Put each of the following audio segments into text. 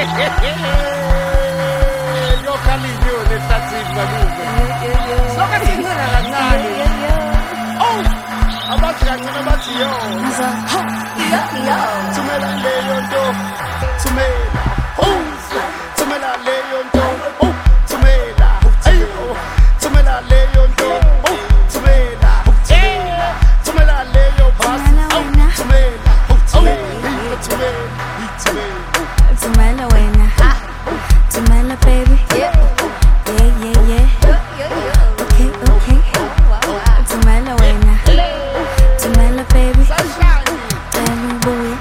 Yo Calinho netathi baluze. Soka singena kancane. Oh! Abathi kancane bathi yo. Yo. Tumela leyo nto. Tumela. Oh! Tumela leyo nto. Oh! Tumela. Ayo. Tumela leyo nto. Oh! Tumela. Tumela leyo bas. Oh! Tumela. Oh! Tumela. Tumela wena, Tumela baby, yeah. Okay. Tumela wena, Tumela baby, boy.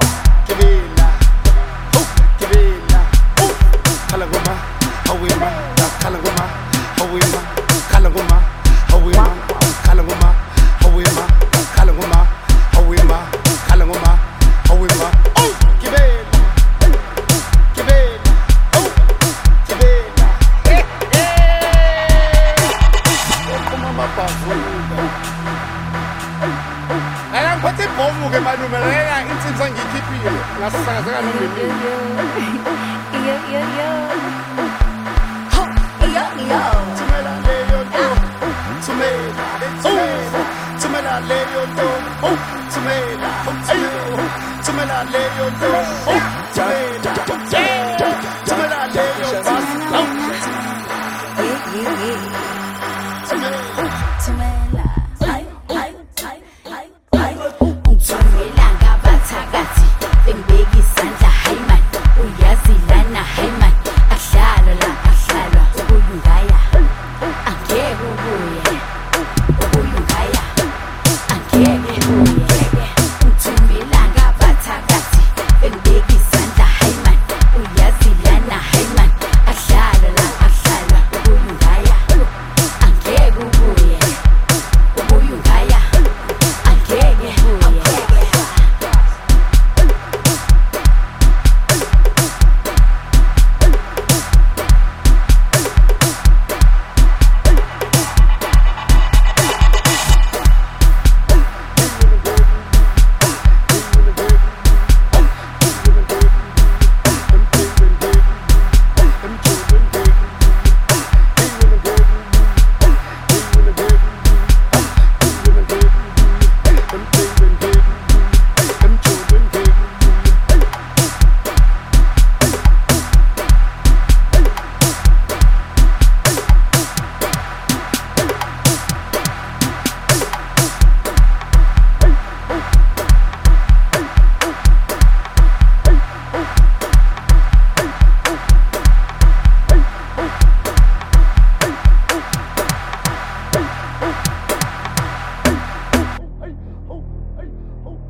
How we